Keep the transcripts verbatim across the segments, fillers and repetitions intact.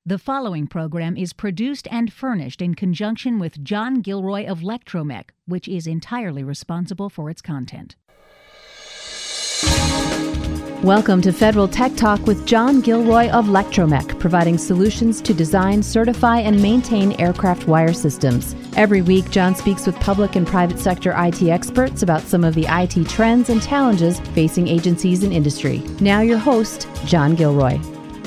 The following program is produced and furnished in conjunction with John Gilroy of Lectromech, which is entirely responsible for its content. Welcome to Federal Tech Talk with John Gilroy of Lectromech, providing solutions to design, certify, and maintain aircraft wire systems. Every week, John speaks with public and private sector I T experts about some of the I T trends and challenges facing agencies and industry. Now your host, John Gilroy.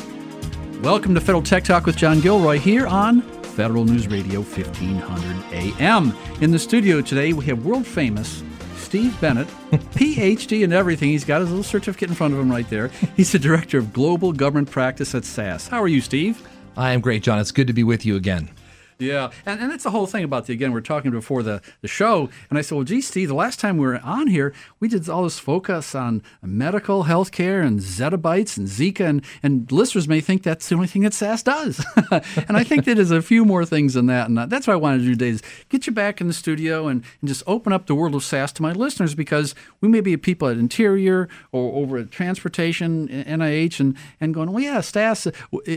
Welcome to Federal Tech Talk with John Gilroy here on Federal News Radio fifteen hundred A M. In the studio today, we have world-famous Steve Bennett, P H D in everything. He's got his little certificate in front of him right there. He's the Director of Global Government Practice at S A S. How are you, Steve? I am great, John. It's good to be with you again. Yeah, and, and that's the whole thing about the, again, we're talking before the, the show, and I said, well, gee, Steve, the last time we were on here, we did all this focus on medical, healthcare, and zettabytes, and Zika, and, and listeners may think that's the only thing that S A S does. And I think that there's a few more things than that, and that's what I wanted to do today, is get you back in the studio and, and just open up the world of S A S to my listeners, because we may be people at Interior or over at Transportation, N I H, and, and going, well, yeah, S A S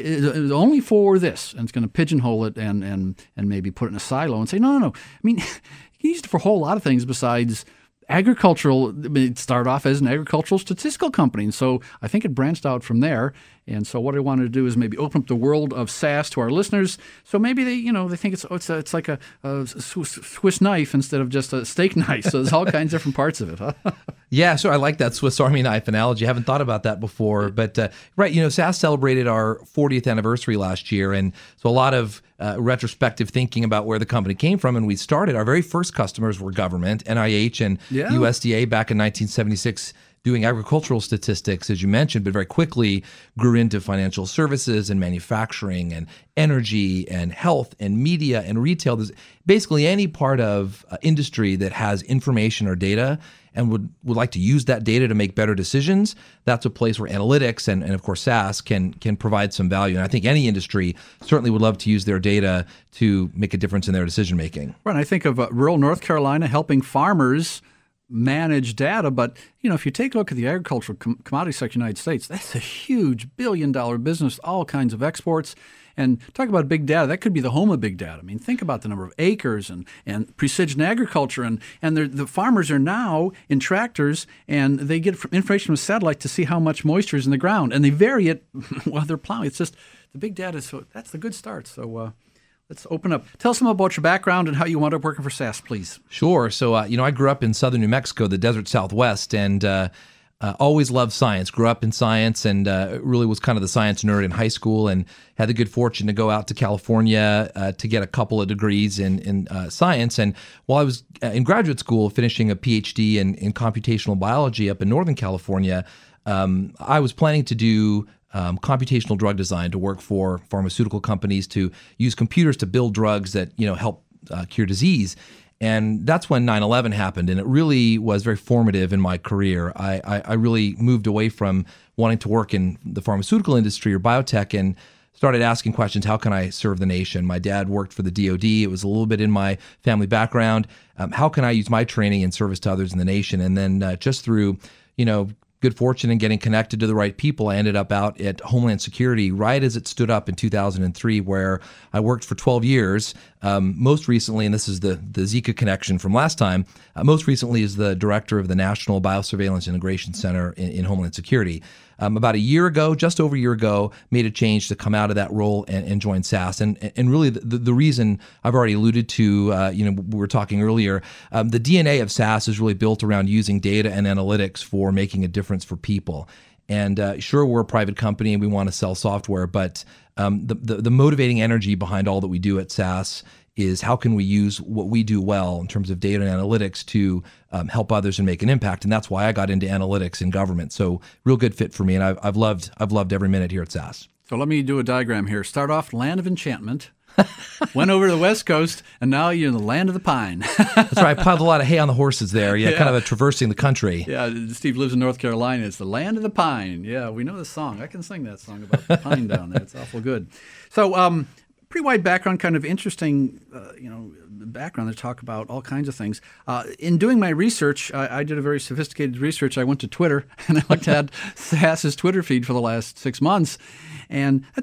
is only for this, and it's going to pigeonhole it and, and and maybe put it in a silo and say, no, no, no. I mean, you can use it for a whole lot of things besides agricultural. I mean, it started off as an agricultural statistical company, and so I think it branched out from there. And so what I wanted to do is maybe open up the world of S A S to our listeners. So maybe they, you know, they think it's oh, it's a, it's like a, a Swiss knife instead of just a steak knife. So there's all kinds of different parts of it. Huh? Yeah, sure. I like that Swiss Army knife analogy. I haven't thought about that before. But uh, right, you know, S A S celebrated our fortieth anniversary last year, and so a lot of uh, retrospective thinking about where the company came from. And we started, our very first customers were government, N I H and yeah. U S D A back in nineteen seventy-six. Doing agricultural statistics, as you mentioned, but very quickly grew into financial services and manufacturing and energy and health and media and retail. There's basically any part of uh, industry that has information or data and would, would like to use that data to make better decisions. That's a place where analytics and, and of course, S A S can can provide some value. And I think any industry certainly would love to use their data to make a difference in their decision making. Right. I think of uh, rural North Carolina helping farmers manage data, but you know, if you take a look at the agricultural com- commodity sector of the United States, that's a huge billion-dollar business, all kinds of exports. And talk about big data, that could be the home of big data. I mean, think about the number of acres and, and precision agriculture, and and the farmers are now in tractors, and they get information from satellite to see how much moisture is in the ground, and they vary it while they're plowing. It's just the big data. So that's the good start. So. Uh, Let's open up. Tell us some about your background and how you wound up working for S A S, please. Sure. So, uh, you know, I grew up in southern New Mexico, the desert Southwest, and uh, uh, always loved science. Grew up in science and uh, really was kind of the science nerd in high school, and had the good fortune to go out to California uh, to get a couple of degrees in, in uh, science. And while I was in graduate school finishing a P H D in, in computational biology up in Northern California, um, I was planning to do Um, computational drug design, to work for pharmaceutical companies, to use computers to build drugs that, you know, help uh, cure disease. And that's when nine eleven happened, and it really was very formative in my career. I, I, I really moved away from wanting to work in the pharmaceutical industry or biotech and started asking questions, how can I serve the nation? My dad worked for the D O D. It was a little bit in my family background. Um, how can I use my training in service to others in the nation? And then uh, just through, you know, good fortune in getting connected to the right people, I ended up out at Homeland Security right as it stood up in two thousand three, where I worked for twelve years. Um, most recently, and this is the, the Zika connection from last time, uh, most recently is the director of the National Biosurveillance Integration Center in, in Homeland Security. Um, about a year ago, just over a year ago, made a change to come out of that role and, and join S A S. And and really the, the reason I've already alluded to, uh, you know, we were talking earlier, um, the D N A of S A S is really built around using data and analytics for making a difference for people. And uh, sure, we're a private company and we want to sell software, but um, the, the the motivating energy behind all that we do at S A S is how can we use what we do well in terms of data and analytics to um, help others and make an impact. And that's why I got into analytics in government. So real good fit for me. And I've, I've loved I've loved every minute here at S A S. So let me do a diagram here. Start off land of enchantment, went over to the West Coast, and now you're in the land of the pine. That's right. I piled a lot of hay on the horses there. Yeah, yeah. Kind of a traversing the country. Yeah, Steve lives in North Carolina. It's the land of the pine. Yeah, we know the song. I can sing that song about the pine down there. It's awful good. So, um, pretty wide background, kind of interesting, uh, you know, background to talk about all kinds of things. Uh, in doing my research, I, I did a very sophisticated research. I went to Twitter, and I looked at S A S's Twitter feed for the last six months, and that's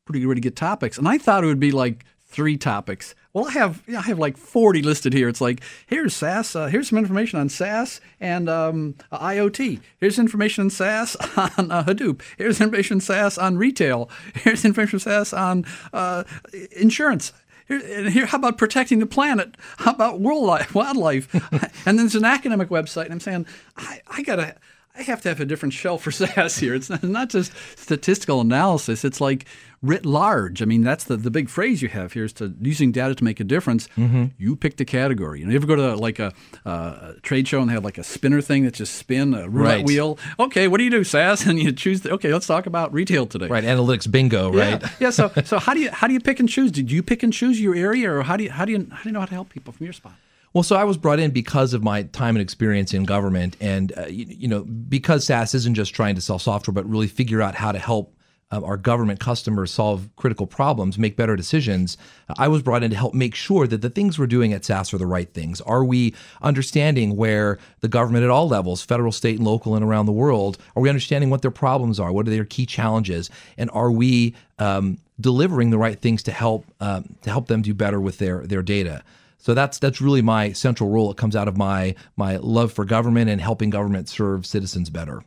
pretty really good topics. And I thought it would be like three topics. Well, I have I have like forty listed here. It's like, here's SaaS, uh, here's some information on SaaS and um, IoT. Here's information on SaaS on uh, Hadoop. Here's information on SaaS on retail. Here's information on SaaS on uh, insurance. Here, and here, how about protecting the planet? How about world life, wildlife? And then there's an academic website, and I'm saying, I, I gotta, I have to have a different shelf for SaaS here. It's not, not just statistical analysis. It's like writ large. I mean, that's the, the big phrase you have here is to using data to make a difference. Mm-hmm. You pick the category. You know, you ever go to like a, uh, a trade show and they have like a spinner thing that just spin a roulette right. wheel? Okay, what do you do, SaaS? And you choose. The, okay, let's talk about retail today. Right, analytics bingo. Right. Yeah. yeah so so how do you how do you pick and choose? Did you pick and choose your area, or how do you how do you how do you know how to help people from your spot? Well, so I was brought in because of my time and experience in government, and uh, you, you know, because SaaS isn't just trying to sell software, but really figure out how to help um, our government customers solve critical problems, make better decisions. I was brought in to help make sure that the things we're doing at SaaS are the right things. Are we understanding where the government at all levels, federal, state, and local, and around the world, are we understanding what their problems are? What are their key challenges? And are we um, delivering the right things to help um, to help them do better with their their data? So that's that's really my central role. It comes out of my my love for government and helping government serve citizens better.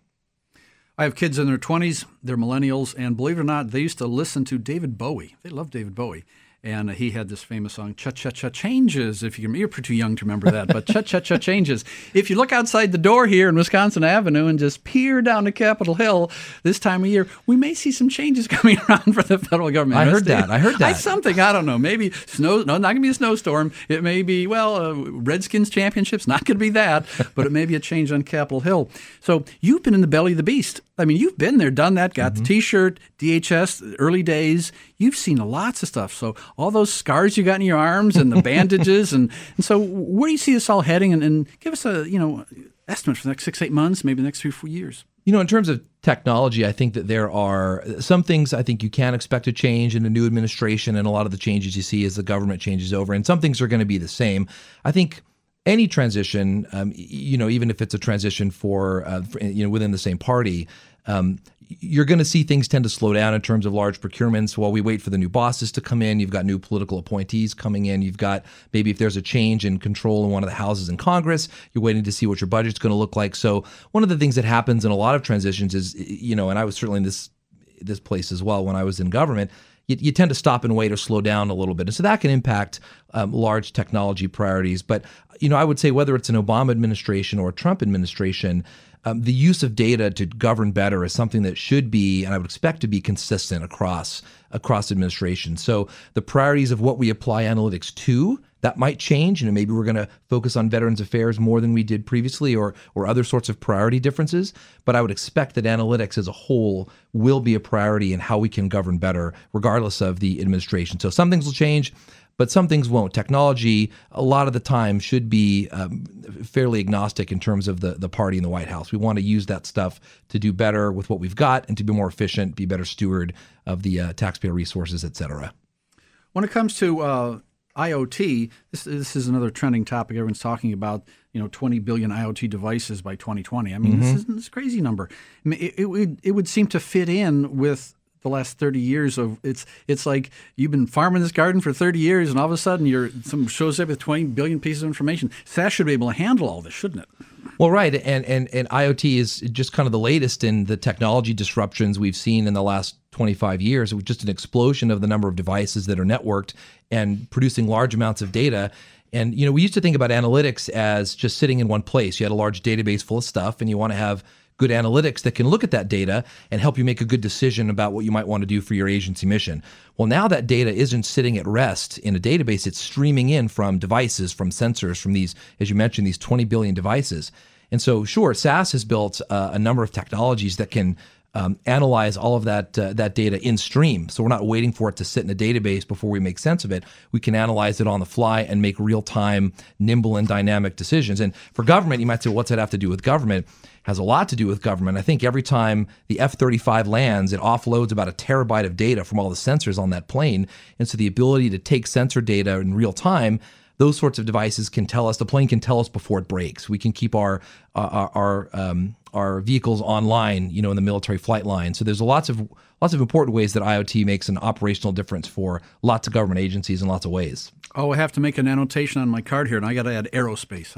I have kids in their twenties. They're millennials. And believe it or not, they used to listen to David Bowie. They love David Bowie. And he had this famous song, Cha-Cha-Cha Changes. If you can, you're pretty young to remember that, but Cha-Cha-Cha Changes. If you look outside the door here in Wisconsin Avenue and just peer down to Capitol Hill this time of year, we may see some changes coming around for the federal government. I heard that. I heard that. I, something, I don't know. Maybe snow, no, not going to be a snowstorm. It may be, well, uh, Redskins championships, not going to be that, but it may be a change on Capitol Hill. So you've been in the belly of the beast. I mean, you've been there, done that, got mm-hmm. the T-shirt, D H S, early days. You've seen lots of stuff. So all those scars you got in your arms and the bandages. and, and so where do you see this all heading? And, and give us a, you know, estimate for the next six, eight months, maybe the next three, four years. You know, in terms of technology, I think that there are some things I think you can expect to change in a new administration, and a lot of the changes you see as the government changes over. And some things are going to be the same. I think any transition, um, you know, even if it's a transition for, uh, for you know, within the same party, um, you're going to see things tend to slow down in terms of large procurements while we wait for the new bosses to come in. You've got new political appointees coming in. You've got maybe if there's a change in control in one of the houses in Congress, you're waiting to see what your budget's going to look like. So one of the things that happens in a lot of transitions is, you know, and I was certainly in this this place as well when I was in government, you, you tend to stop and wait or slow down a little bit. And so that can impact um, large technology priorities. But, you know, I would say whether it's an Obama administration or a Trump administration, Um, the use of data to govern better is something that should be, and I would expect to be, consistent across across administration. So the priorities of what we apply analytics to, that might change. You know, maybe we're going to focus on Veterans Affairs more than we did previously, or or other sorts of priority differences. But I would expect that analytics as a whole will be a priority in how we can govern better, regardless of the administration. So some things will change, but some things won't. Technology, a lot of the time, should be um, fairly agnostic in terms of the, the party in the White House. We want to use that stuff to do better with what we've got and to be more efficient, be better steward of the uh, taxpayer resources, et cetera. When it comes to uh, IoT, this, this is another trending topic. Everyone's talking about, you know, twenty billion IoT devices by twenty twenty. I mean, mm-hmm. this is this crazy number. I mean, it, it, would, it would seem to fit in with the last thirty years of it's it's like you've been farming this garden for thirty years and all of a sudden you're some shows up with twenty billion pieces of information. SaaS should be able to handle all this, shouldn't it? Well, right. And, and, and IoT is just kind of the latest in the technology disruptions we've seen in the last twenty-five years. It was just an explosion of the number of devices that are networked and producing large amounts of data. And, you know, we used to think about analytics as just sitting in one place. You had a large database full of stuff and you want to have good analytics that can look at that data and help you make a good decision about what you might want to do for your agency mission. Well, now that data isn't sitting at rest in a database. It's streaming in from devices, from sensors, from these, as you mentioned, these twenty billion devices. And so, sure, SaaS has built uh, a number of technologies that can um, analyze all of that uh, that data in stream. So we're not waiting for it to sit in a database before we make sense of it. We can analyze it on the fly and make real-time, nimble, and dynamic decisions. And for government, you might say, what's that have to do with government? Has a lot to do with government. I think every time the F thirty-five lands, it offloads about a terabyte of data from all the sensors on that plane. And so the ability to take sensor data in real time, those sorts of devices can tell us, the plane can tell us before it breaks. We can keep our uh, our our, um, our vehicles online, you know, in the military flight line. So there's lots of lots of important ways that IoT makes an operational difference for lots of government agencies in lots of ways. Oh, I have to make an annotation on my card here, and I got to add aerospace.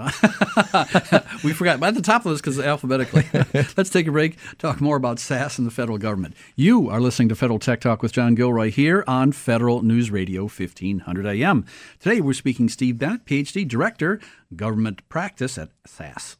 Huh? We forgot. But at the top of this, because alphabetically. Let's take a break, talk more about S A S and the federal government. You are listening to Federal Tech Talk with John Gilroy here on Federal News Radio fifteen hundred A M. Today we're speaking Steve Bennett, P H D, Director, Government Practice at S A S.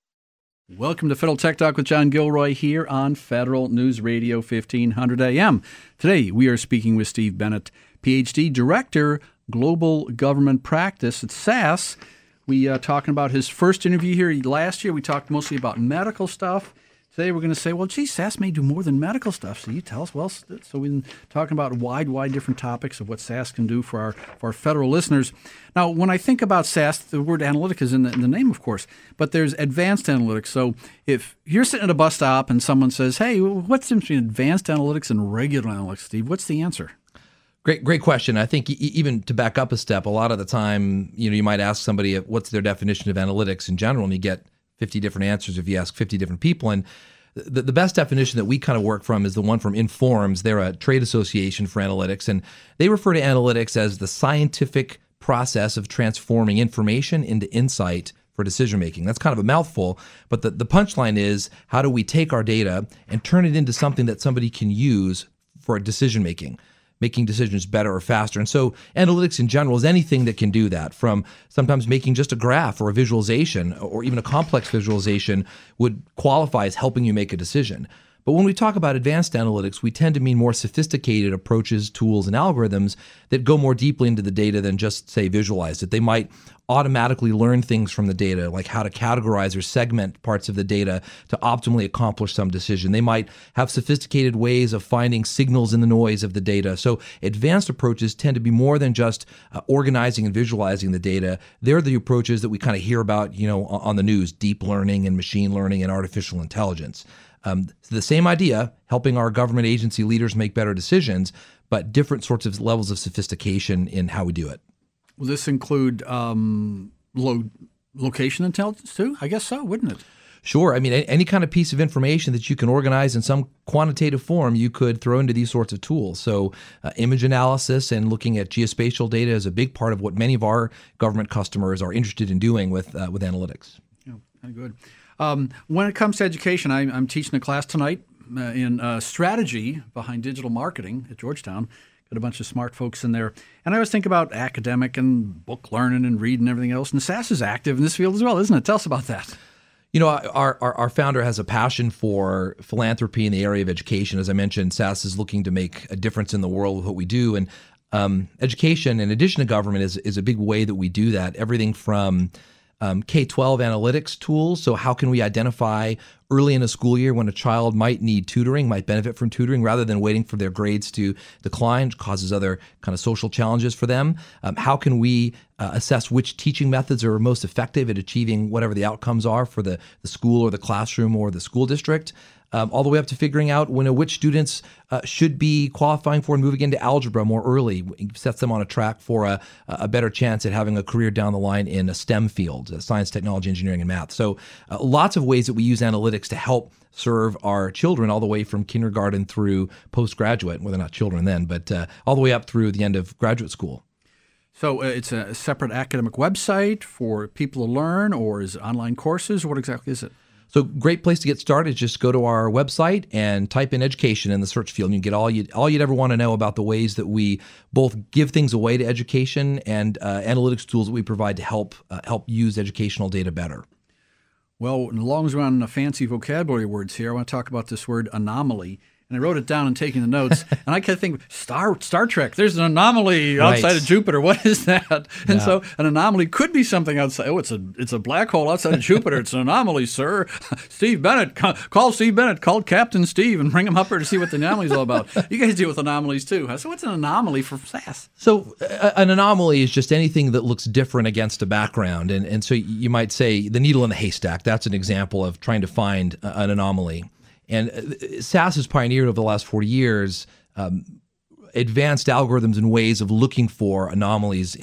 Welcome to Federal Tech Talk with John Gilroy here on Federal News Radio fifteen hundred A M. Today we are speaking with Steve Bennett, P H D, Director, Global Government Practice at S A S. We are uh, talking about his first interview here last year. We talked mostly about medical stuff. Today we're going to say, well, gee, S A S may do more than medical stuff. So you tell us. Well, so we've been talking about wide, wide different topics of what S A S can do for our for our federal listeners. Now, when I think about S A S, the word analytic is in the, in the name, of course, but there's advanced analytics. So if you're sitting at a bus stop and someone says, hey, what's the difference between advanced analytics and regular analytics, Steve? What's the answer? Great, great question. I think e- even to back up a step, a lot of the time, you know, you might ask somebody what's their definition of analytics in general, and you get fifty different answers if you ask fifty different people. And the, the best definition that we kind of work from is the one from Informs. They're a trade association for analytics, and they refer to analytics as the scientific process of transforming information into insight for decision making. That's kind of a mouthful, but the, the punchline is, how do we take our data and turn it into something that somebody can use for decision making? Making decisions better or faster. And so analytics in general is anything that can do that, from sometimes making just a graph or a visualization or even a complex visualization would qualify as helping you make a decision. But when we talk about advanced analytics, we tend to mean more sophisticated approaches, tools, and algorithms that go more deeply into the data than just, say, visualize it. They might automatically learn things from the data, like how to categorize or segment parts of the data to optimally accomplish some decision. They might have sophisticated ways of finding signals in the noise of the data. So advanced approaches tend to be more than just uh, organizing and visualizing the data. They're the approaches that we kind of hear about, you know, on the news: deep learning and machine learning and artificial intelligence. Um, the same idea, helping our government agency leaders make better decisions, but different sorts of levels of sophistication in how we do it. Will this include um, lo- location intelligence too? I guess so, wouldn't it? Sure. I mean, any kind of piece of information that you can organize in some quantitative form, you could throw into these sorts of tools. So uh, image analysis and looking at geospatial data is a big part of what many of our government customers are interested in doing with uh, with analytics. Yeah, very good. Um, when it comes to education, I, I'm teaching a class tonight uh, in uh, strategy behind digital marketing at Georgetown. Got a bunch of smart folks in there. And I always think about academic and book learning and reading and everything else. And S A S is active in this field as well, isn't it? Tell us about that. You know, our, our our founder has a passion for philanthropy in the area of education. As I mentioned, S A S is looking to make a difference in the world with what we do. And um, education, in addition to government, is is a big way that we do that. Everything from Um, K twelve analytics tools. So how can we identify early in a school year when a child might need tutoring, might benefit from tutoring, rather than waiting for their grades to decline, which causes other kind of social challenges for them? Um, how can we uh, assess which teaching methods are most effective at achieving whatever the outcomes are for the, the school or the classroom or the school district? Um, all the way up to figuring out when uh, which students uh, should be qualifying for and moving into algebra more early. It sets them on a track for a, a better chance at having a career down the line in a STEM field, uh, science, technology, engineering, and math. So uh, lots of ways that we use analytics to help serve our children all the way from kindergarten through postgraduate. Well, they're not children then, but uh, all the way up through the end of graduate school. So uh, it's a separate academic website for people to learn, or is it online courses? What exactly is it? So great place to get started. Just go to our website and type in education in the search field, and you get all you all you'd ever want to know about the ways that we both give things away to education and uh, analytics tools that we provide to help uh, help use educational data better. Well, as long as we're on the fancy vocabulary words here, I want to talk about this word anomaly. And I wrote it down and taking the notes, and I kept thinking, Star Star Trek, there's an anomaly outside Right. of Jupiter. What is that? And Yeah. so an anomaly could be something outside. Oh, it's a it's a black hole outside of Jupiter. It's an anomaly, sir. Steve Bennett, ca- call Steve Bennett, call Captain Steve, and bring him up here to see what the anomaly is all about. You guys deal with anomalies too. Huh? So what's an anomaly for S A S? So uh, an anomaly is just anything that looks different against a background. And, and so you might say the needle in the haystack. That's an example of trying to find uh, an anomaly. And S A S has pioneered over the last forty years um, advanced algorithms and ways of looking for anomalies in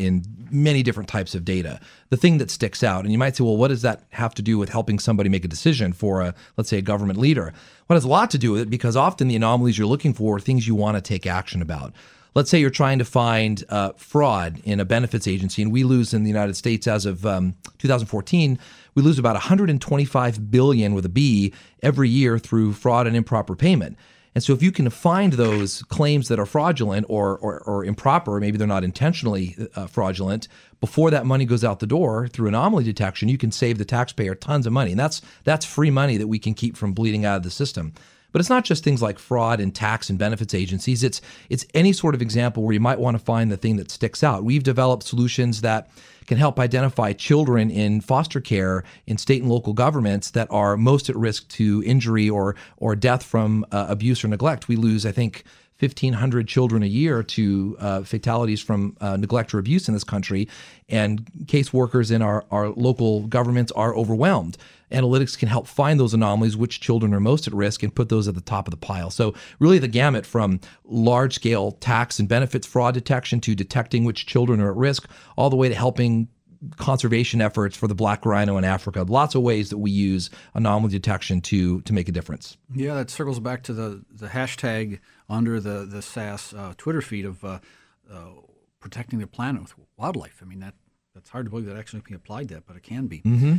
many different types of data. The thing that sticks out, and you might say, well, what does that have to do with helping somebody make a decision for a, let's say, a government leader? Well, it has a lot to do with it, because often the anomalies you're looking for are things you want to take action about. Let's say you're trying to find uh, fraud in a benefits agency, and we lose in the United States as of um, two thousand fourteen, we lose about one hundred twenty-five billion dollars with a B every year through fraud and improper payment. And so if you can find those claims that are fraudulent or or, or improper, maybe they're not intentionally uh, fraudulent, before that money goes out the door through anomaly detection, you can save the taxpayer tons of money. And that's that's free money that we can keep from bleeding out of the system. But it's not just things like fraud and tax and benefits agencies. It's it's any sort of example where you might want to find the thing that sticks out. We've developed solutions that can help identify children in foster care in state and local governments that are most at risk to injury or or death from uh, abuse or neglect. We lose, I think, fifteen hundred children a year to uh, fatalities from uh, neglect or abuse in this country, and caseworkers in our, our local governments are overwhelmed. Analytics can help find those anomalies, which children are most at risk, and put those at the top of the pile. So really the gamut from large-scale tax and benefits fraud detection to detecting which children are at risk, all the way to helping conservation efforts for the black rhino in Africa. Lots of ways that we use anomaly detection to to make a difference. Yeah, that circles back to the, the hashtag under the, the S A S uh, Twitter feed of uh, uh, protecting the planet with wildlife. I mean, that that's hard to believe that actually can be applied that, but it can be. Mm-hmm.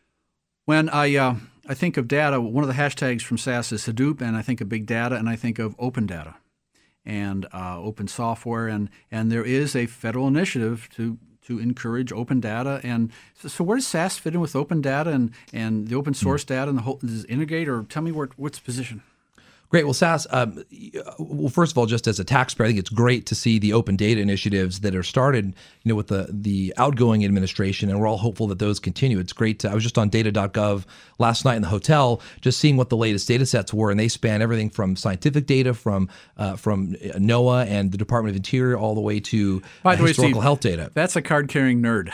When I uh, I think of data, one of the hashtags from S A S is Hadoop, and I think of big data, and I think of open data and uh, open software, and and there is a federal initiative to to encourage open data. And so, so where does S A S fit in with open data and, and the open source data and the whole, does it integrate, or tell me where what's the position? Great. Well, S A S, um, well, first of all, just as a taxpayer, I think it's great to see the open data initiatives that are started, you know, with the the outgoing administration, and we're all hopeful that those continue. It's great to, I was just on data dot gov last night in the hotel, just seeing what the latest data sets were, and they span everything from scientific data, from uh, from NOAA and the Department of Interior, all the way to By uh, the way, historical Steve, health data. That's a card-carrying nerd.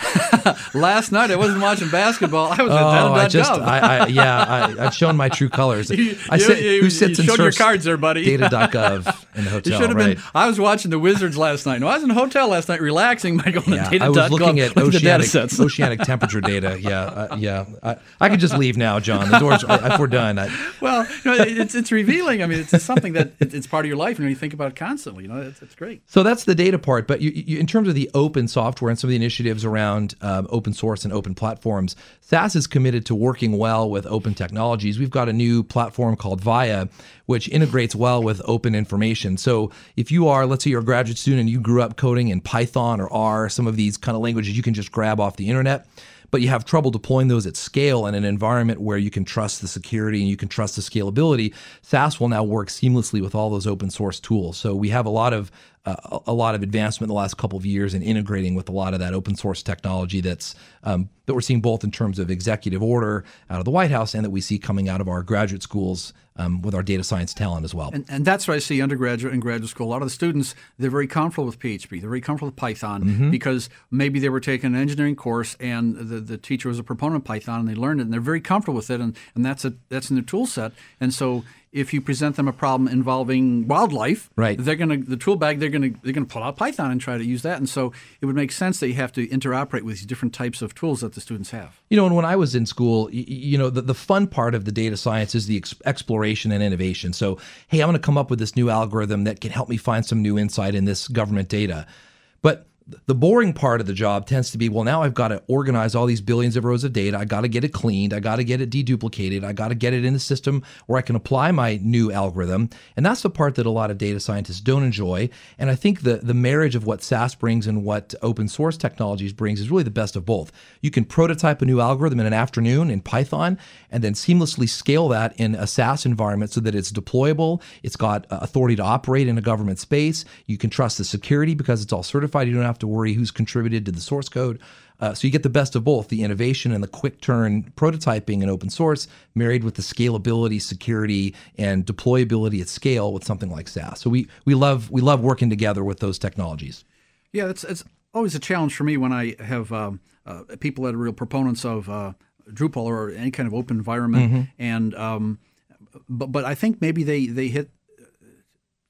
Last night I wasn't watching basketball. I was Oh, at data dot gov. I just, I, I, yeah, I, I've shown my true colors. You- I you- sit, you- who sits you and showed your surfs cards there, buddy. data dot gov in the You hotel, should have right? been. I was watching the Wizards last night. No, I was in a hotel last night, relaxing by going Yeah, to data I dot gov. was looking at the data oceanic, sets. oceanic temperature data. Yeah, uh, yeah. I, I could just leave now, John. The doors. I, if we're done, I, Well, you know, it's it's revealing. I mean, it's something that it, it's part of your life, and you think about it constantly. You know, it's, it's great. So that's the data part. But you, you, in terms of the open software and some of the initiatives around um, open source and open platforms, S A S is committed to working well with open technologies. We've got a new platform called Vaya, which integrates well with open information. So if you are, let's say you're a graduate student and you grew up coding in Python or R, some of these kind of languages you can just grab off the internet, but you have trouble deploying those at scale in an environment where you can trust the security and you can trust the scalability, S A S will now work seamlessly with all those open source tools. So we have a lot of uh, a lot of advancement in the last couple of years in integrating with a lot of that open source technology that's um, that we're seeing both in terms of executive order out of the White House and that we see coming out of our graduate schools um, with our data science talent as well. And, and that's what I see undergraduate and graduate school. A lot of the students, they're very comfortable with P H P. They're very comfortable with Python Mm-hmm. because maybe they were taking an engineering course and the, the teacher was a proponent of Python and they learned it and they're very comfortable with it, and, and that's a that's in their tool set. And so if you present them a problem involving wildlife, Right. they're gonna the tool bag they're gonna they're gonna pull out Python and try to use that. And so it would make sense that you have to interoperate with these different types of tools that the students have. You know, and when I was in school, y- you know, the, the fun part of the data science is the ex- exploration and innovation. So, hey, I'm going to come up with this new algorithm that can help me find some new insight in this government data. But the boring part of the job tends to be, well, now I've got to organize all these billions of rows of data. I got to get it cleaned. I got to get it deduplicated. I got to get it in the system where I can apply my new algorithm. And that's the part that a lot of data scientists don't enjoy. And I think the, the marriage of what S A S brings and what open source technologies brings is really the best of both. You can prototype a new algorithm in an afternoon in Python and then seamlessly scale that in a S A S environment so that it's deployable. It's got authority to operate in a government space. You can trust the security because it's all certified. You don't have to worry who's contributed to the source code. Uh, so you get the best of both, the innovation and the quick turn prototyping in open source married with the scalability, security, and deployability at scale with something like S A S. So we we love we love working together with those technologies. Yeah, it's it's always a challenge for me when I have um, uh, people that are real proponents of uh, Drupal or any kind of open environment, Mm-hmm. and um, but but I think maybe they they hit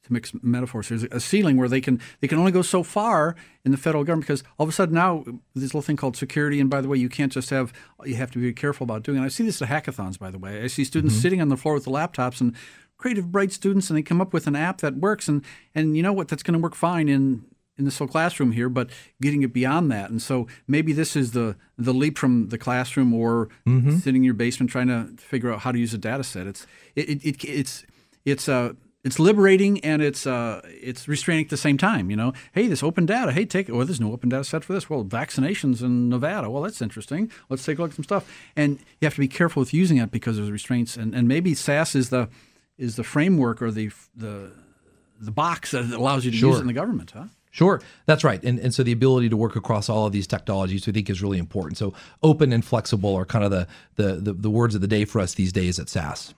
to mix metaphors. There's a ceiling where they can they can only go so far in the federal government because all of a sudden now this little thing called security. And by the way, you can't just have you have to be careful about doing it. I see this at hackathons. By the way, I see students mm-hmm. sitting on the floor with the laptops and creative, bright students, and they come up with an app that works. And and you know what? That's going to work fine in. in this whole classroom here, but getting it beyond that. And so maybe this is the the leap from the classroom or mm-hmm. sitting in your basement trying to figure out how to use a data set. It's it, it, it it's it's uh it's liberating and it's uh it's restraining at the same time. You know, hey, this open data. Hey, take it. Well, there's no open data set for this. Well, vaccinations in Nevada. Well, that's interesting. Let's take a look at some stuff. And you have to be careful with using it because there's restraints. And, and maybe S A S is the is the framework or the the the box that allows you to sure. use it in the government, huh? Sure, that's right. And and so the ability to work across all of these technologies we think is really important. So open and flexible are kind of the the the, the words of the day for us these days at S A S.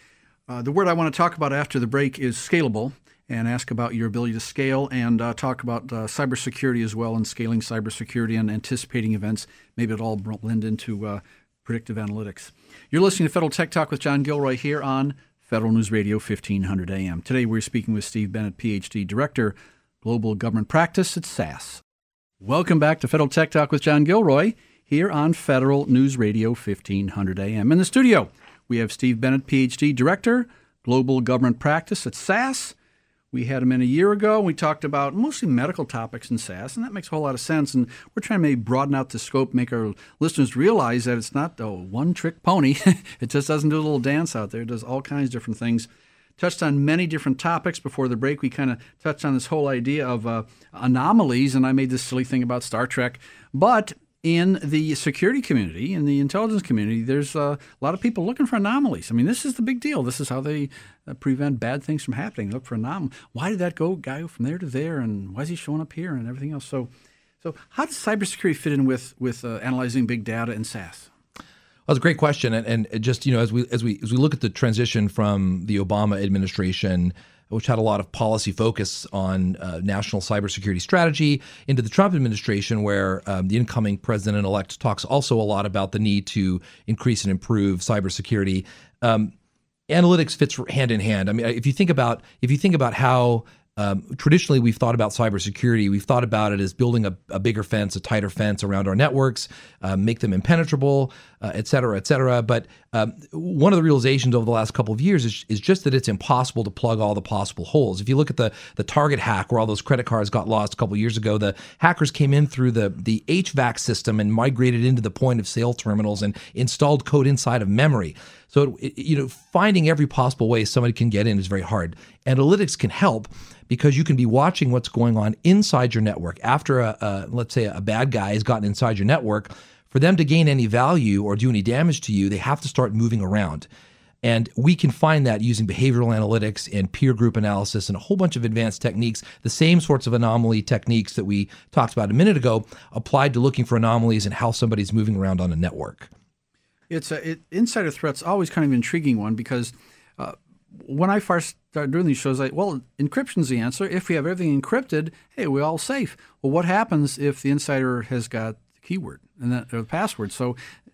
Uh, the word I want to talk about after the break is scalable, and ask about your ability to scale and uh, talk about uh, cybersecurity as well and scaling cybersecurity and anticipating events. Maybe it all blend into uh, predictive analytics. You're listening to Federal Tech Talk with John Gilroy here on Federal News Radio fifteen hundred A M. Today we're speaking with Steve Bennett, P H D, Director, Global Government Practice at S A S. Welcome back to Federal Tech Talk with John Gilroy here on Federal News Radio fifteen hundred A M. In the studio, we have Steve Bennett, P H D, Director, Global Government Practice at S A S. We had him in a year ago. We talked about mostly medical topics in S A S, and that makes a whole lot of sense. And we're trying to maybe broaden out the scope, make our listeners realize that it's not a one-trick pony. It just doesn't do a little dance out there. It does all kinds of different things. Touched on many different topics. Before the break, we kind of touched on this whole idea of uh, anomalies, and I made this silly thing about Star Trek. But in the security community, in the intelligence community, there's uh, a lot of people looking for anomalies. I mean, this is the big deal. This is how they uh, prevent bad things from happening. Look for anomalies. Why did that go guy go from there to there, and why is he showing up here, and everything else? So, so how does cybersecurity fit in with with uh, analyzing big data in S A S? Well, that's a great question, and, and just you know, as we as we as we look at the transition from the Obama administration, which had a lot of policy focus on uh, national cybersecurity strategy, into the Trump administration, where um, the incoming president-elect talks also a lot about the need to increase and improve cybersecurity. Um, analytics fits hand in hand. I mean, if you think about if you think about how Um, traditionally, we've thought about cybersecurity. We've thought about it as building a, a bigger fence, a tighter fence around our networks, uh, make them impenetrable, uh, et cetera, et cetera. But um, one of the realizations over the last couple of years is, is just that it's impossible to plug all the possible holes. If you look at the the Target hack, where all those credit cards got lost a couple of years ago, the hackers came in through the, the H V A C system and migrated into the point of sale terminals and installed code inside of memory. So, it, you know, finding every possible way somebody can get in is very hard. Analytics can help because you can be watching what's going on inside your network. After, a, a let's say, a bad guy has gotten inside your network, for them to gain any value or do any damage to you, they have to start moving around. And we can find that using behavioral analytics and peer group analysis and a whole bunch of advanced techniques, the same sorts of anomaly techniques that we talked about a minute ago, applied to looking for anomalies and how somebody's moving around on a network. It's a, it, insider threat's always kind of an intriguing one because uh, when I first started doing these shows, I well, encryption's the answer. If we have everything encrypted, hey, we're all safe. Well, what happens if the insider has got the keyword and that, or the password? So,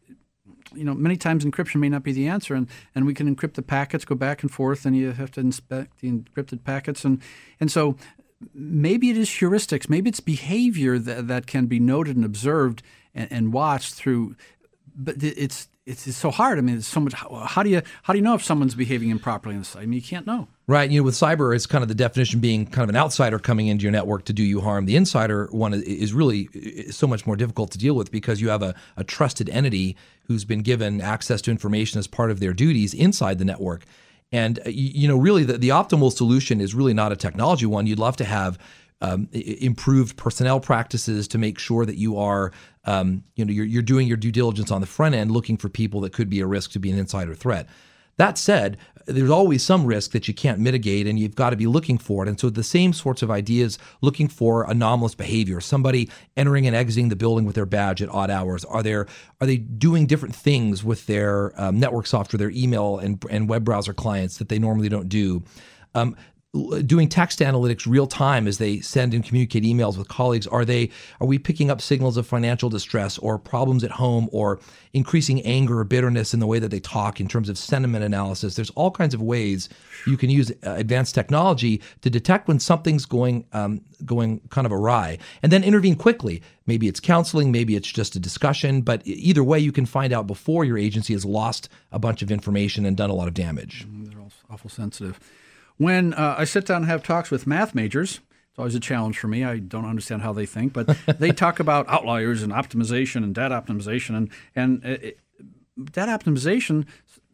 you know, many times encryption may not be the answer, and, and we can encrypt the packets, go back and forth, and you have to inspect the encrypted packets, and and so maybe it is heuristics, maybe it's behavior that that can be noted and observed and, and watched through, but it's. It's, it's so hard. I mean, it's so much. How, how do you how do you know if someone's behaving improperly on the site? I mean, you can't know. Right. You know, with cyber, it's kind of the definition being kind of an outsider coming into your network to do you harm. The insider one is really so much more difficult to deal with because you have a, a trusted entity who's been given access to information as part of their duties inside the network. And, you know, really the, the optimal solution is really not a technology one. You'd love to have Um, improved personnel practices to make sure that you are, um, you know, you're, you're doing your due diligence on the front end, looking for people that could be a risk to be an insider threat. That said, there's always some risk that you can't mitigate, and you've got to be looking for it. And so the same sorts of ideas, looking for anomalous behavior, somebody entering and exiting the building with their badge at odd hours. Are there are they doing different things with their um, network software, their email and and web browser clients that they normally don't do? Um, doing text analytics real time as they send and communicate emails with colleagues? Are they are we picking up signals of financial distress or problems at home or increasing anger or bitterness in the way that they talk in terms of sentiment analysis? There's all kinds of ways you can use uh, advanced technology to detect when something's going um, going kind of awry and then intervene quickly. Maybe it's counseling, maybe it's just a discussion, but either way you can find out before your agency has lost a bunch of information and done a lot of damage. Mm, they're all awful sensitive. When uh, I sit down and have talks with math majors, it's always a challenge for me. I don't understand how they think, but they talk about outliers and optimization and data optimization. And, and it, data optimization,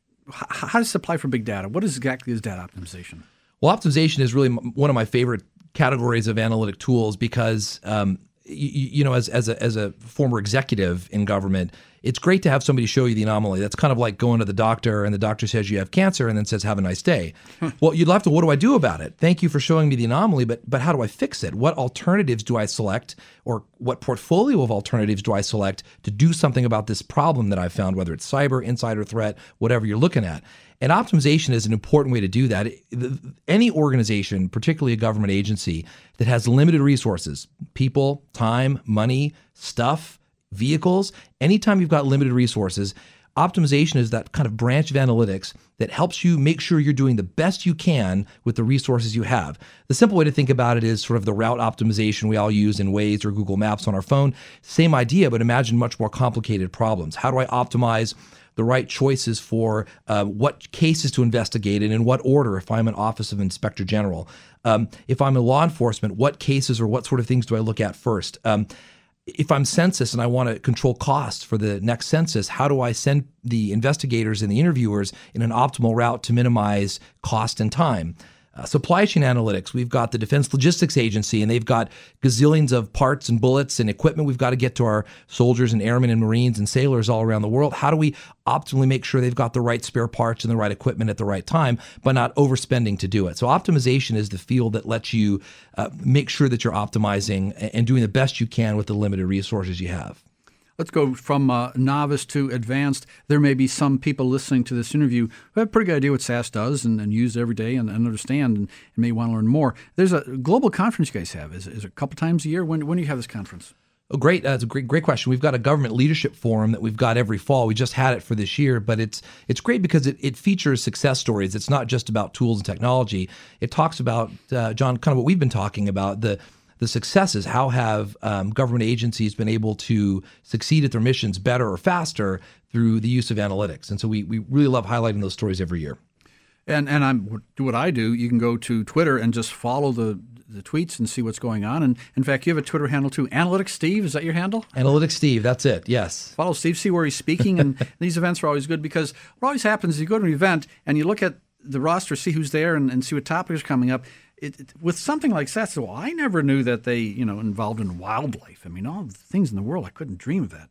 how does it apply for big data? What exactly is data optimization? Well, optimization is really one of my favorite categories of analytic tools because, um, you, you know, as, as, a, as a former executive in government, it's great to have somebody show you the anomaly. That's kind of like going to the doctor and the doctor says you have cancer and then says, have a nice day. Well, you'd have to, what do I do about it? Thank you for showing me the anomaly, but but how do I fix it? What alternatives do I select or what portfolio of alternatives do I select to do something about this problem that I've found, whether it's cyber, insider threat, whatever you're looking at? And optimization is an important way to do that. Any organization, particularly a government agency that has limited resources, people, time, money, stuff, vehicles, anytime you've got limited resources, optimization is that kind of branch of analytics that helps you make sure you're doing the best you can with the resources you have. The simple way to think about it is sort of the route optimization we all use in Waze or Google Maps on our phone. Same idea, but imagine much more complicated problems. How do I optimize the right choices for uh, what cases to investigate and in what order if I'm an Office of Inspector General? Um, if I'm in law enforcement, what cases or what sort of things do I look at first? Um, If I'm census and I want to control costs for the next census, how do I send the investigators and the interviewers in an optimal route to minimize cost and time? Uh, supply chain analytics, we've got the Defense Logistics Agency, and they've got gazillions of parts and bullets and equipment we've got to get to our soldiers and airmen and Marines and sailors all around the world. How do we optimally make sure they've got the right spare parts and the right equipment at the right time, but not overspending to do it? So optimization is the field that lets you uh, make sure that you're optimizing and doing the best you can with the limited resources you have. Let's go from uh, novice to advanced. There may be some people listening to this interview who have a pretty good idea what S A S does and, and use every day and, and understand and, and may want to learn more. There's a global conference you guys have. Is, is it a couple times a year? When, when do you have this conference? Oh, great. That's a great, great question. We've got a government leadership forum that we've got every fall. We just had it for this year, but it's it's great because it, it features success stories. It's not just about tools and technology. It talks about, uh, John, kind of what we've been talking about, the the successes. How have um, government agencies been able to succeed at their missions better or faster through the use of analytics? And so we we really love highlighting those stories every year. And and I'm do what I do. You can go to Twitter and just follow the the tweets and see what's going on. And in fact, you have a Twitter handle too. Analytics Steve, is that your handle? Analytics Steve, that's it. Yes. Follow Steve, see where he's speaking. And these events are always good because what always happens is you go to an event and you look at the roster, see who's there, and, and see what topics are coming up. It, it, with something like S A S, well, I never knew that they, you know, involved in wildlife. I mean, all the things in the world, I couldn't dream of that.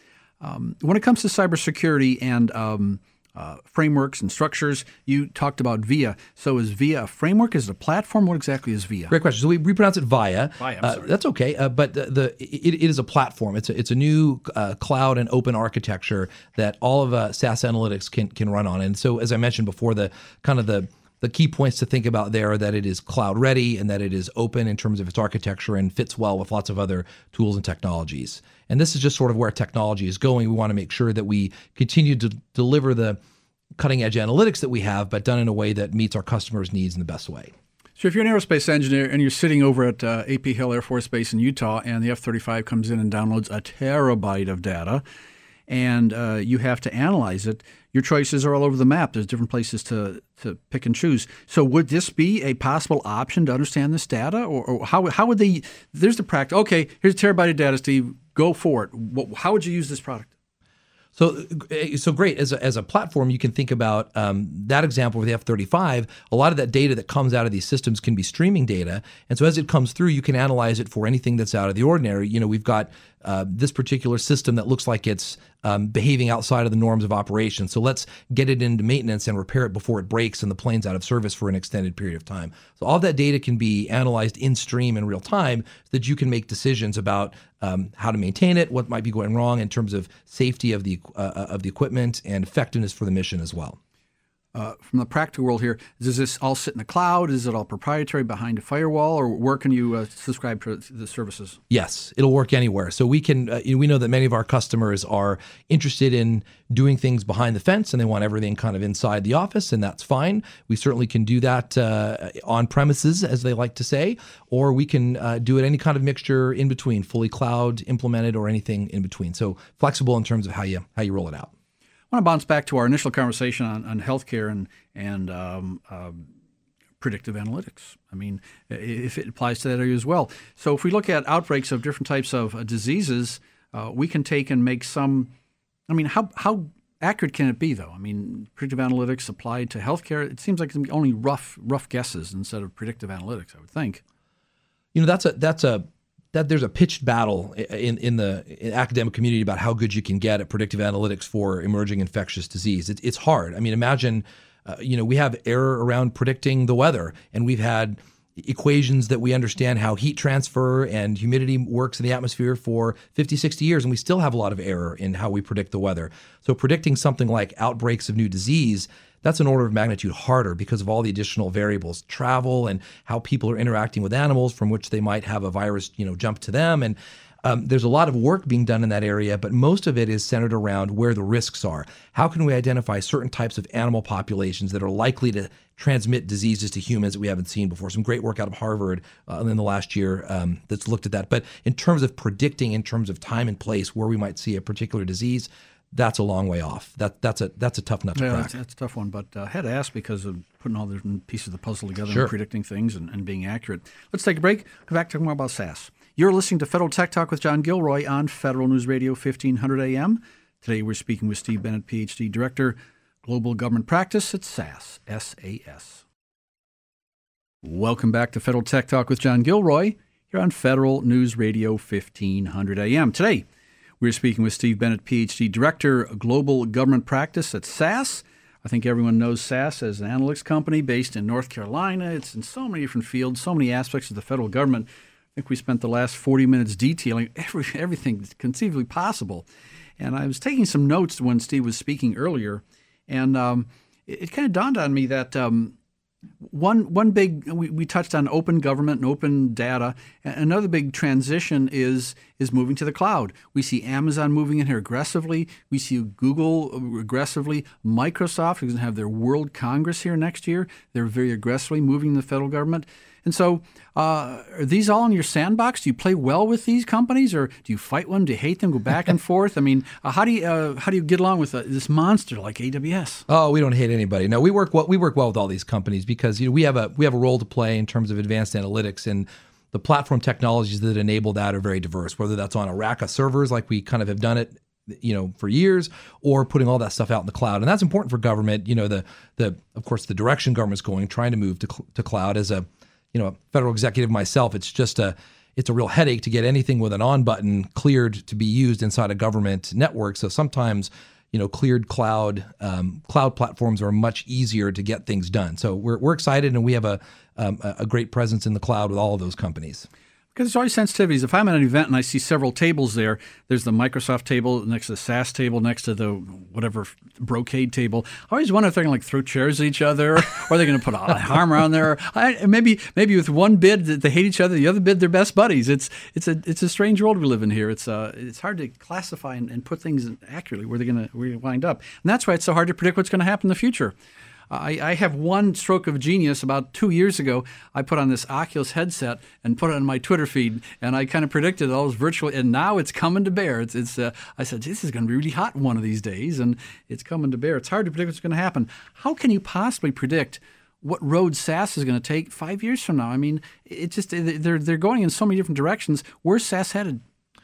Um, when it comes to cybersecurity and um, uh, frameworks and structures, you talked about VIA. So is VIA a framework? Is it a platform? What exactly is VIA? Great question. So we, we pronounce it VIA. VIA, I'm uh, sorry. That's okay. Uh, but the, the it, it is a platform. It's a, it's a new uh, cloud and open architecture that all of uh, S A S analytics can can run on. And so, as I mentioned before, the kind of the The key points to think about there are that it is cloud ready and that it is open in terms of its architecture and fits well with lots of other tools and technologies. And this is just sort of where technology is going. We want to make sure that we continue to deliver the cutting edge analytics that we have, but done in a way that meets our customers' needs in the best way. So if you're an aerospace engineer and you're sitting over at uh, A P Hill Air Force Base in Utah and the F thirty-five comes in and downloads a terabyte of data and uh, you have to analyze it, your choices are all over the map. There's different places to, to pick and choose. So would this be a possible option to understand this data? Or, or how how would they – there's the practice. Okay, here's a terabyte of data, Steve. Go for it. What, how would you use this product? So, so great. As a, as a platform, you can think about um, that example with the F thirty-five. A lot of that data that comes out of these systems can be streaming data. And so as it comes through, you can analyze it for anything that's out of the ordinary. You know, we've got uh, this particular system that looks like it's um, behaving outside of the norms of operation. So let's get it into maintenance and repair it before it breaks and the plane's out of service for an extended period of time. So all of that data can be analyzed in stream in real time so that you can make decisions about um, how to maintain it, what might be going wrong in terms of safety of the uh, of the equipment and effectiveness for the mission as well. uh, from the practical world here, does this all sit in the cloud? Is it all proprietary behind a firewall, or where can you uh, subscribe to the services? Yes, it'll work anywhere. So we can, uh, we know that many of our customers are interested in doing things behind the fence, and they want everything kind of inside the office, and that's fine. We certainly can do that uh, on premises, as they like to say, or we can uh, do it any kind of mixture in between, fully cloud implemented or anything in between. So flexible in terms of how you how you roll it out. I want to bounce back to our initial conversation on, on healthcare and and um, uh, predictive analytics. I mean, if it applies to that area as well. So if we look at outbreaks of different types of uh, diseases, uh, we can take and make some. I mean, how how accurate can it be, though? I mean, predictive analytics applied to healthcare, it seems like it's only rough rough guesses instead of predictive analytics, I would think. You know, that's a that's a that there's a pitched battle in in the in academic community about how good you can get at predictive analytics for emerging infectious disease. It, it's hard. I mean, imagine, uh, you know, we have error around predicting the weather, and we've had equations that we understand how heat transfer and humidity works in the atmosphere for fifty, sixty years, and we still have a lot of error in how we predict the weather. So predicting something like outbreaks of new disease, that's an order of magnitude harder because of all the additional variables, travel and how people are interacting with animals from which they might have a virus, you know, jump to them. And Um, there's a lot of work being done in that area, but most of it is centered around where the risks are. How can we identify certain types of animal populations that are likely to transmit diseases to humans that we haven't seen before? Some great work out of Harvard uh, in the last year um, that's looked at that. But in terms of predicting, in terms of time and place where we might see a particular disease, that's a long way off. That that's a that's a tough nut to yeah, crack. That's, that's a tough one, but uh, I had to ask because of putting all the different pieces of the puzzle together Sure. and predicting things and, and being accurate. Let's take a break. Come back to talk more about SaaS. You're listening to Federal Tech Talk with John Gilroy on Federal News Radio fifteen hundred A M. Today we're speaking with Steve Bennett, P H D, Director, Global Government Practice at SaaS, S A S. Welcome back to Federal Tech Talk with John Gilroy here on Federal News Radio fifteen hundred A M. Today we're speaking with Steve Bennett, P H D, Director, Global Government Practice at SaaS. I think everyone knows SaaS as an analytics company based in North Carolina. It's in so many different fields, so many aspects of the federal government. I think we spent the last forty minutes detailing every, everything conceivably possible. And I was taking some notes when Steve was speaking earlier, and um, it, it kind of dawned on me that um, one one big, we, we touched on open government and open data. Another big transition is is moving to the cloud. We see Amazon moving in here aggressively. We see Google aggressively. Microsoft is going to have their World Congress here next year. They're very aggressively moving the federal government. And so uh, are these all in your sandbox? Do you play well with these companies, or do you fight one? Do you hate them, go back and forth? I mean, uh, how do you uh, how do you get along with uh, this monster like A W S? Oh, we don't hate anybody. No, we work well. We work well with all these companies because you know we have a we have a role to play in terms of advanced analytics, and the platform technologies that enable that are very diverse. Whether that's on a rack of servers, like we kind of have done it, you know, for years, or putting all that stuff out in the cloud, and that's important for government. You know, the the of course the direction government's going, trying to move to cl- to cloud. As a you know, a federal executive myself, it's just a it's a real headache to get anything with an on button cleared to be used inside a government network. So sometimes, you know, cleared cloud um, cloud platforms are much easier to get things done. So we're we're excited, and we have a um, a great presence in the cloud with all of those companies. Because there's always sensitivities. If I'm at an event and I see several tables there, there's the Microsoft table next to the SaaS table, next to the whatever Brocade table. I always wonder if they're going to like throw chairs at each other, or they're going to put a arm around there. I, maybe maybe with one bid they hate each other, the other bid they're best buddies. It's it's a it's a strange world we live in here. It's uh it's hard to classify and, and put things accurately where they're going to where you wind up, and that's why it's so hard to predict what's going to happen in the future. I, I have one stroke of genius. About two years ago, I put on this Oculus headset and put it on my Twitter feed, and I kind of predicted all those virtual, and now it's coming to bear. It's, it's. Uh, I said, this is going to be really hot one of these days, and it's coming to bear. It's hard to predict what's going to happen. How can you possibly predict what road SaaS is going to take five years from now? I mean, it's just they're they're going in so many different directions. Where's SaaS headed?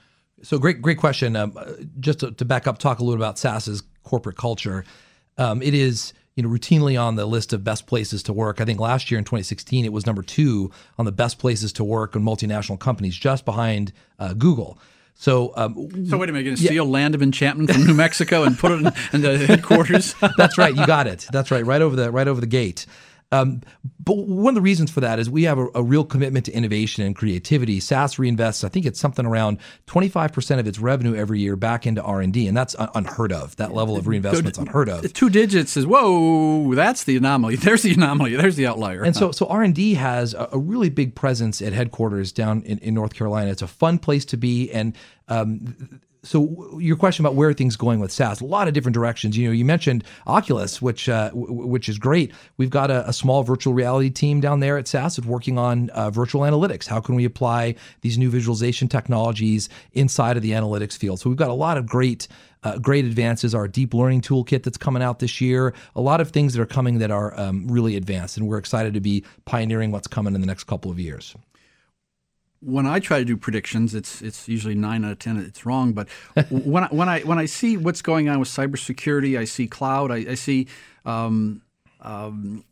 So great, great question. Um, just to, to back up, talk a little about SaaS's corporate culture. Um, it is. You know, routinely on the list of best places to work. I think last year in twenty sixteen, it was number two on the best places to work in multinational companies, just behind uh, Google. So, um, so wait a minute, you're going to steal yeah. Land of Enchantment from New Mexico and put it in, in the headquarters? That's right, you got it. That's right, right over the right over the gate. Um, but one of the reasons for that is we have a, a real commitment to innovation and creativity. SaaS reinvests, I think it's something around twenty-five percent of its revenue every year back into R and D, and that's un- unheard of. That level of reinvestment's unheard of. Two digits is, whoa, that's the anomaly. There's the anomaly. There's the outlier. And so so R and D has a, a really big presence at headquarters down in, in North Carolina. It's a fun place to be, and um, so your question about where are things going with SaaS, a lot of different directions. You know, you mentioned Oculus, which uh, w- which is great. We've got a, a small virtual reality team down there at SaaS that's working on uh, virtual analytics. How can we apply these new visualization technologies inside of the analytics field? So we've got a lot of great uh, great advances. Our deep learning toolkit that's coming out this year, a lot of things that are coming that are um, really advanced, and we're excited to be pioneering what's coming in the next couple of years. When I try to do predictions, it's it's usually nine out of ten. It's wrong, but when I, when I when I see what's going on with cybersecurity, I see cloud, I, I see um, um,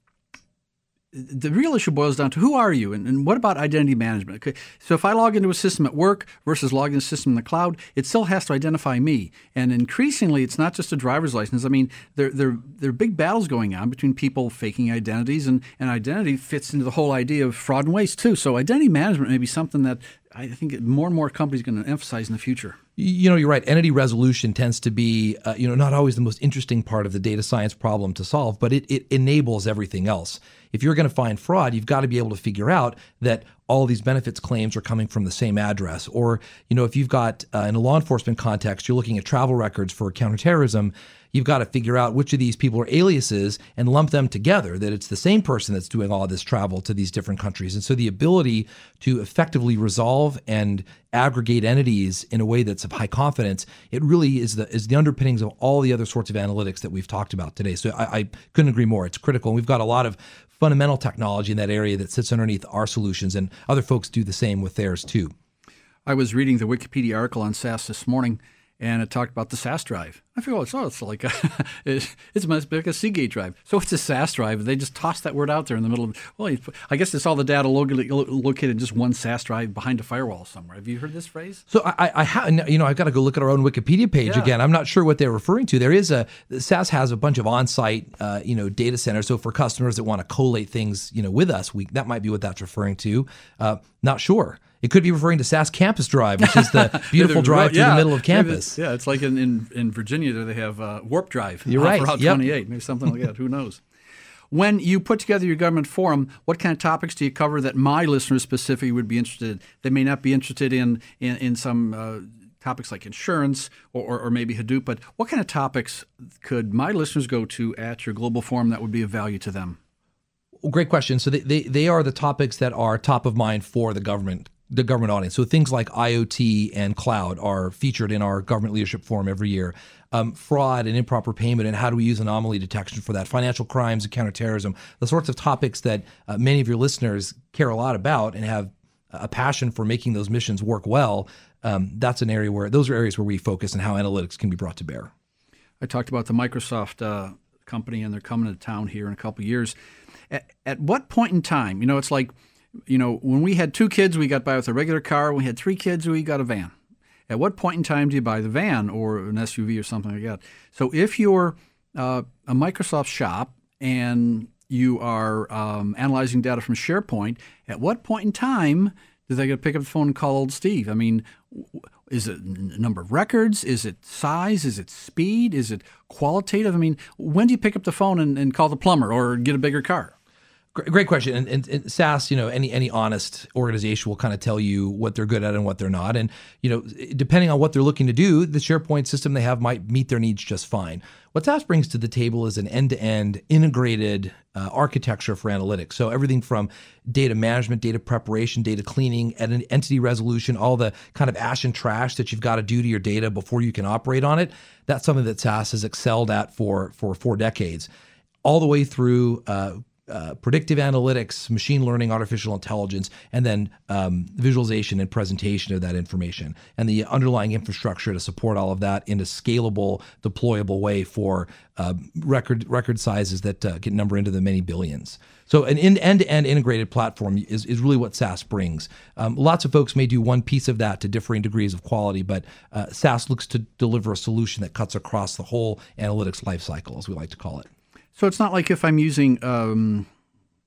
the real issue boils down to who are you, and, and what about identity management? Okay, so if I log into a system at work versus logging into a system in the cloud, it still has to identify me. And increasingly, it's not just a driver's license. I mean, there there there are big battles going on between people faking identities, and, and identity fits into the whole idea of fraud and waste too. So identity management may be something that I think more and more companies are going to emphasize in the future. You know, you're right. Entity resolution tends to be, uh, you know, not always the most interesting part of the data science problem to solve, but it, it enables everything else. If you're going to find fraud, you've got to be able to figure out that all these benefits claims are coming from the same address. Or, you know, if you've got, uh, in a law enforcement context, you're looking at travel records for counterterrorism, you've got to figure out which of these people are aliases and lump them together, that it's the same person that's doing all this travel to these different countries. And so the ability to effectively resolve and aggregate entities in a way that's of high confidence, it really is the is the underpinnings of all the other sorts of analytics that we've talked about today. So I, I couldn't agree more. It's critical. And we've got a lot of fundamental technology in that area that sits underneath our solutions, and other folks do the same with theirs too. I was reading the Wikipedia article on SaaS this morning, and it talked about the SaaS drive. I figured, oh, it's, oh, it's like a, it's, it's like a Seagate drive. So it's a SaaS drive. They just tossed that word out there in the middle of, well, I guess it's all the data located, located in just one SaaS drive behind a firewall somewhere. Have you heard this phrase? So I, I have, you know, I've got to go look at our own Wikipedia page yeah. again. I'm not sure what they're referring to. There is a, SaaS has a bunch of on-site, uh, you know, data centers. So for customers that want to collate things, you know, with us, we, that might be what that's referring to. Uh, not sure. It could be referring to SaaS Campus Drive, which is the beautiful drive through yeah, the middle of campus. Yeah, it's like in, in, in Virginia, there they have uh, Warp Drive. You're right. For Route yep. twenty-eight, maybe something like that. Who knows? When you put together your government forum, what kind of topics do you cover that my listeners specifically would be interested in? They may not be interested in in, in some uh, topics like insurance or, or, or maybe Hadoop, but what kind of topics could my listeners go to at your global forum that would be of value to them? Well, great question. So they, they, they are the topics that are top of mind for the government the government audience. So things like IoT and cloud are featured in our government leadership forum every year. Um, fraud and improper payment, and how do we use anomaly detection for that? Financial crimes and counterterrorism, the sorts of topics that uh, many of your listeners care a lot about and have a passion for making those missions work well. Um, that's an area where, those are areas where we focus and how analytics can be brought to bear. I talked about the Microsoft uh, company, and they're coming to town here in a couple of years. At, at what point in time, you know, it's like, you know, when we had two kids, we got by with a regular car. When we had three kids, we got a van. At what point in time do you buy the van or an S U V or something like that? So if you're uh, a Microsoft shop and you are um, analyzing data from SharePoint, at what point in time do they get to pick up the phone and call old Steve? I mean, is it number of records? Is it size? Is it speed? Is it qualitative? I mean, when do you pick up the phone and, and call the plumber or get a bigger car? Great question. And, and, and SaaS, you know, any any honest organization will kind of tell you what they're good at and what they're not. And, you know, depending on what they're looking to do, the SharePoint system they have might meet their needs just fine. What SaaS brings to the table is an end-to-end integrated uh, architecture for analytics. So everything from data management, data preparation, data cleaning, and entity resolution, all the kind of ash and trash that you've got to do to your data before you can operate on it. That's something that SaaS has excelled at for, for four decades, all the way through uh, Uh, predictive analytics, machine learning, artificial intelligence, and then um, visualization and presentation of that information, and the underlying infrastructure to support all of that in a scalable, deployable way for uh, record record sizes that uh, can number into the many billions. So an end-to-end integrated platform is, is really what SaaS brings. Um, lots of folks may do one piece of that to differing degrees of quality, but uh, SaaS looks to deliver a solution that cuts across the whole analytics lifecycle, as we like to call it. So it's not like if I'm using um,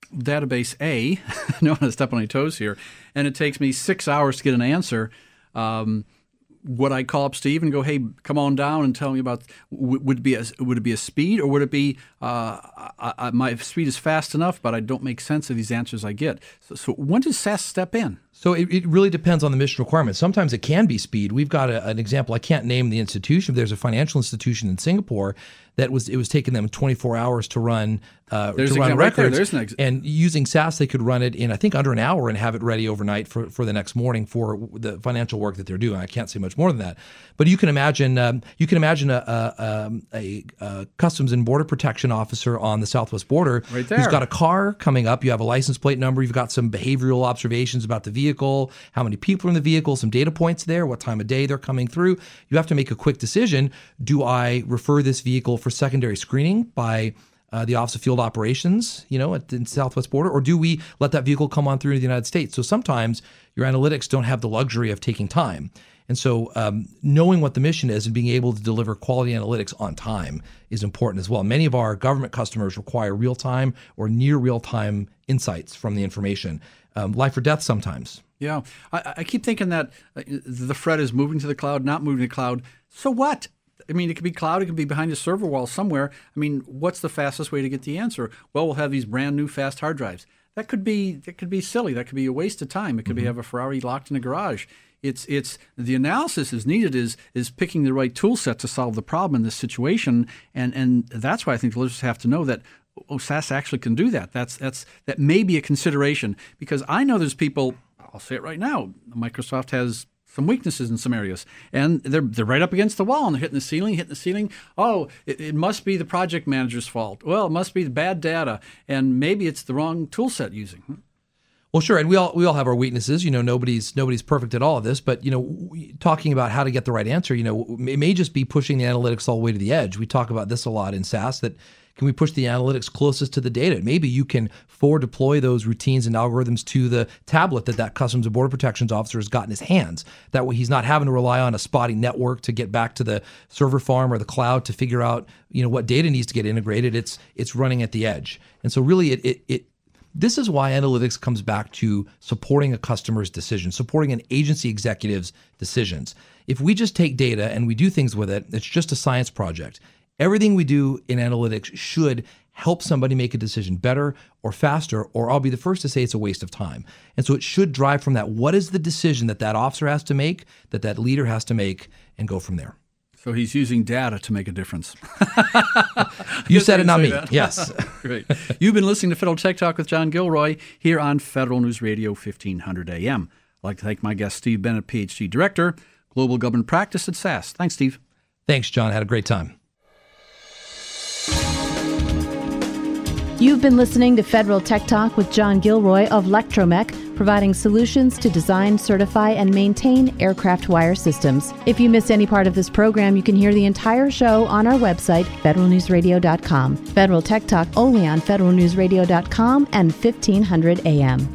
database A, I don't want to step on any toes here, and it takes me six hours to get an answer, um, would I call up Steve and go, hey, come on down and tell me about, would it be a, would it be a speed, or would it be, uh, I, I, my speed is fast enough, but I don't make sense of these answers I get? So, so when does S A S step in? So it, it really depends on the mission requirements. Sometimes it can be speed. We've got a, an example. I can't name the institution, but there's a financial institution in Singapore that was it was taking them twenty-four hours to run uh, to run right records. there. There's an ex- and using S A S, they could run it in I think under an hour and have it ready overnight for, for the next morning for the financial work that they're doing. I can't say much more than that. But you can imagine um, you can imagine a, a, a, a Customs and Border Protection officer on the southwest border right there, who's got a car coming up. You have a license plate number. You've got some behavioral observations about the vehicle, how many people are in the vehicle, some data points there, what time of day they're coming through. You have to make a quick decision. Do I refer this vehicle for secondary screening by uh, the Office of Field Operations, you know, at the southwest border, or do we let that vehicle come on through to the United States? So sometimes your analytics don't have the luxury of taking time. And so um, knowing what the mission is and being able to deliver quality analytics on time is important as well. Many of our government customers require real-time or near real-time insights from the information. Um, life or death sometimes. Yeah. I, I keep thinking that uh, the Fred is moving to the cloud, not moving to the cloud. So what? I mean, it could be cloud. It could be behind a server wall somewhere. I mean, what's the fastest way to get the answer? Well, we'll have these brand new fast hard drives. That could be that could be silly. That could be a waste of time. It could mm-hmm. be have a Ferrari locked in a garage. It's it's the analysis is needed is is picking the right tool set to solve the problem in this situation, and and that's why I think the listeners have to know that oh, S A S actually can do that. That's that's that may be a consideration, because I know there's people. I'll say it right now. Microsoft has some weaknesses in some areas, and they're they're right up against the wall, and they're hitting the ceiling, hitting the ceiling. Oh, it, it must be the project manager's fault. Well, it must be the bad data, and maybe it's the wrong tool set using. Well, sure, and we all we all have our weaknesses. You know, nobody's nobody's perfect at all of this. But you know, talking about how to get the right answer, you know, it may just be pushing the analytics all the way to the edge. We talk about this a lot in S A S. That can we push the analytics closest to the data? Maybe you can forward deploy those routines and algorithms to the tablet that that Customs and Border Protections officer has got in his hands. That way, he's not having to rely on a spotty network to get back to the server farm or the cloud to figure out, you know, what data needs to get integrated. It's it's running at the edge, and so really, it it. it This is why analytics comes back to supporting a customer's decision, supporting an agency executive's decisions. If we just take data and we do things with it, it's just a science project. Everything we do in analytics should help somebody make a decision better or faster, or I'll be the first to say it's a waste of time. And so it should drive from that. What is the decision that that officer has to make, that that leader has to make, and go from there. So he's using data to make a difference. You said it, not me. That. Yes. Great. You've been listening to Federal Tech Talk with John Gilroy here on Federal News Radio fifteen hundred A M. I'd like to thank my guest, Steve Bennett, P H D Director, Global Government Practice at S A S. Thanks, Steve. Thanks, John. Had a great time. You've been listening to Federal Tech Talk with John Gilroy of Lectromech, providing solutions to design, certify, and maintain aircraft wire systems. If you missed any part of this program, you can hear the entire show on our website, federal news radio dot com. Federal Tech Talk only on federal news radio dot com and fifteen hundred A M.